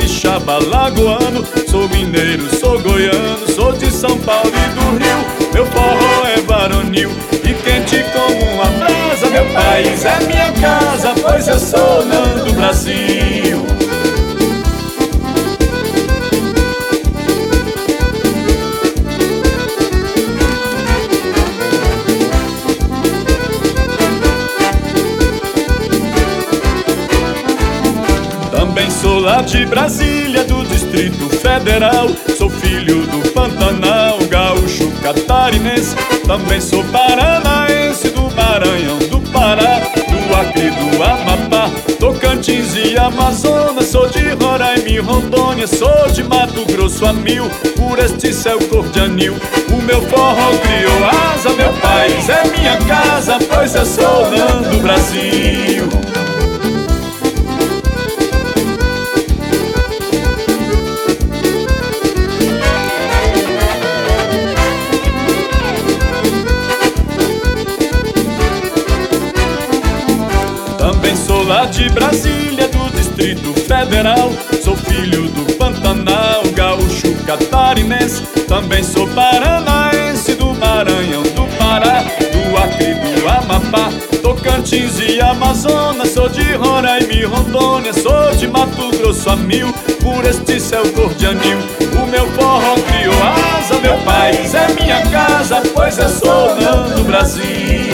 capixaba lagoano. Sou mineiro, sou goiano, sou de São Paulo e do Rio. Meu forró é varonil e quente como uma brasa. Meu país é minha casa, pois eu sou Nando Brasil. Também sou lá de Brasília, do Distrito Federal. Sou filho do Pantanal, gaúcho catarinense. Também sou paranaense, do Maranhão, do Pará, do Acre, do Amapá, Tocantins e Amazonas. Sou de Roraima e Rondônia, sou de Mato Grosso a mil. Por este céu cor de anil, o meu forró criou asa. Meu país é minha casa, pois eu sou Nando Brasil. Também sou lá de Brasília, do Distrito Federal. Sou filho do Pantanal, gaúcho catarinense. Também sou paranaense, do Maranhão, do Pará, do Acre, do Amapá, Tocantins e Amazonas. Sou de Roraima e Rondônia, sou de Mato Grosso a mil. Por este céu cor de anil, o meu forró criou asa. Meu país é minha casa, pois eu sou Nando Brasil.